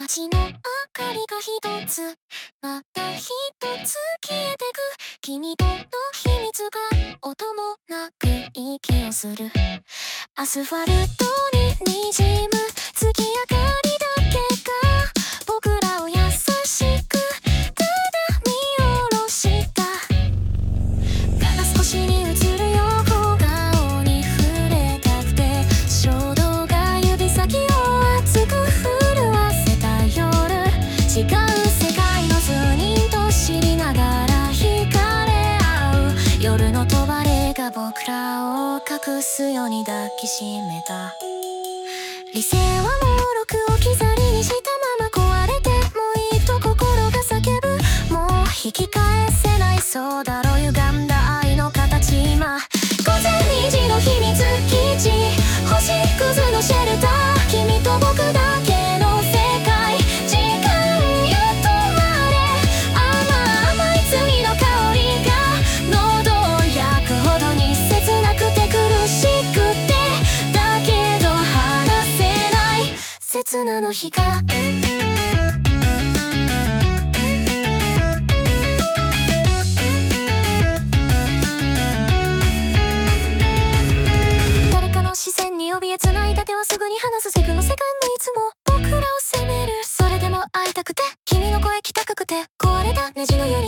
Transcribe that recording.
街の明かりが一つまた一つ消えてく。君との秘密が音もなく息をする。アスファルトに滲む月明かりだけが僕らを優しくただ見下ろした。ガラス越しに映る横顔に触れたくて衝動が指先を熱く震わせた夜。違う世界の数人と知りながら惹かれ合う夜の帳が僕らを隠すように抱きしめた。理性はもろく置き去りにしたまま壊れてもいいと心が叫ぶ。もう引き返せないそうだろう歪んだ愛の形。今午前2時の秘密基地星屑のシェルター君と僕だけの世界。時間よ止まれ甘い罪の香りが喉を焼くほどに切なくて苦しくてだけど離せない刹那の光。誰かの視線に怯え繋いだ手はすぐに離す。セクの世界もいつも僕らを責める。それでも会いたくて君の声聞きたくて壊れたネジのように